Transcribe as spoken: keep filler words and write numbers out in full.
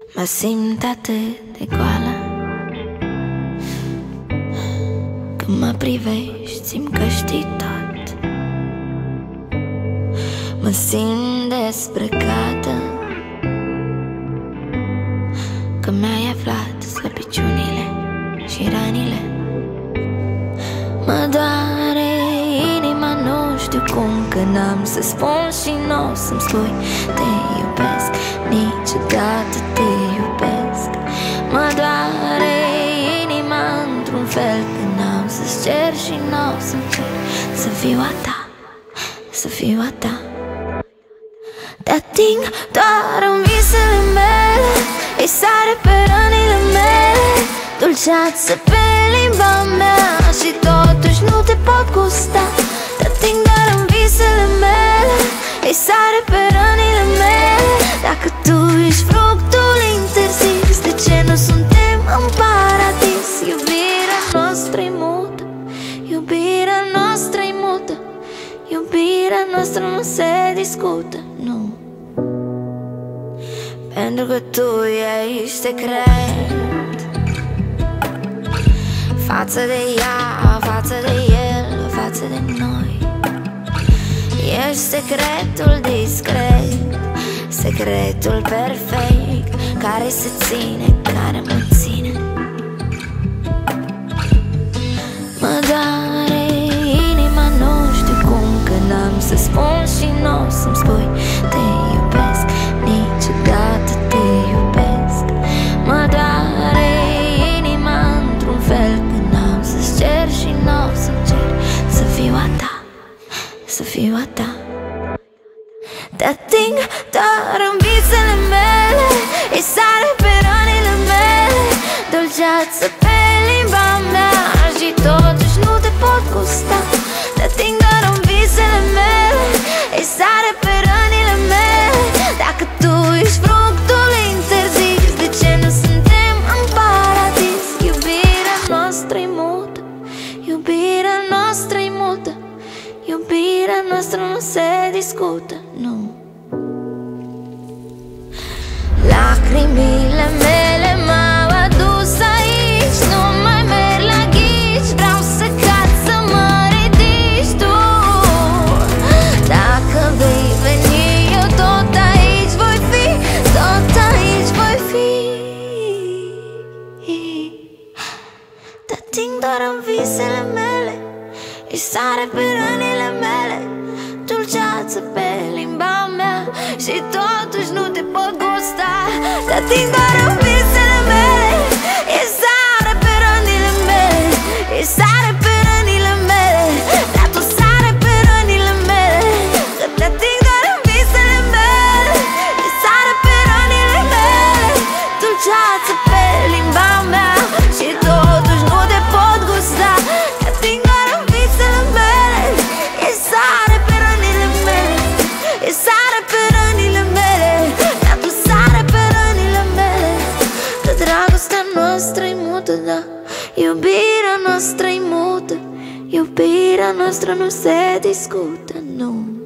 Mă simt atât de goală. Când mă privești, simt că știi tot. Mă simt desprecată, că mi-ai aflat slăbiciunile și ranile. Mă doare inima, nu știu cum, că n-am să spun și n-o să-mi spui te iubesc, niciodată te iubesc. Mă doare inima într-un fel, că n-am să-ți cer și n-o să-mi cer să fiu a ta, să fiu a ta. Te ating doar în visele mele, îi sare pe rănile mele, dulceață pe limba mea, și totuși nu te pot gusta. Te ating doar în visele mele, îi sare pe rănile mele. Dacă tu ești fructul interzis, de ce nu suntem în paradis? Iubirea noastră-i mută, iubirea noastră-i mută, iubirea noastră nu se discută, nu. Pentru că tu ești secret față de ea, față de el, față de noi. Ești secretul discret, secretul perfect, care se ține, care mă ține. Mă doare inima, nu știu cum, că n-am să spun și n-o să-mi spui te iubesc, niciodată te iubesc. Mă doare inima într-un fel, că n-am să-ți cer și n-o să-mi cer să fiu a ta, să fiu a ta. Te ating doar în visele mele, îi sare pe rănile mele, dulceață pe limba mea, și totuși nu te pot gusta. Te ating doar în visele mele, îi sare pe rănile mele. Dacă tu ești fructul interzis, de ce nu suntem în paradis? Iubirea noastră-i mută, iubirea noastră-i mută, iubirea noastră nu se discută, nu. Lacrimile mele m-au adus aici, nu mai merg la ghici, vreau să cad, să mă ridici tu. Dacă vei veni, eu tot aici voi fi, tot aici voi fi. Te ating doar în visele mele, îi sare pe rănile mele, dulceață pe limba mea, și totuși nu te pot gusta. Te ating doar în visele mele, îi sare pe rănile mele, îi sare pe rănile mele, dar tu sare pe rănile mele. Că te ating doar în visele mele, îi sare pe rănile mele, dulceață pe limba mea, și totuși nu te pot gusta. Te ating doar în visele mele, îi sare pe rănile mele, îi sare pe rănile mele, dar tu sare pe rănile mele. Că dragostea noastră-i mută, da, iubirea noastră-i mută, iubirea noastră nu se discută, nu.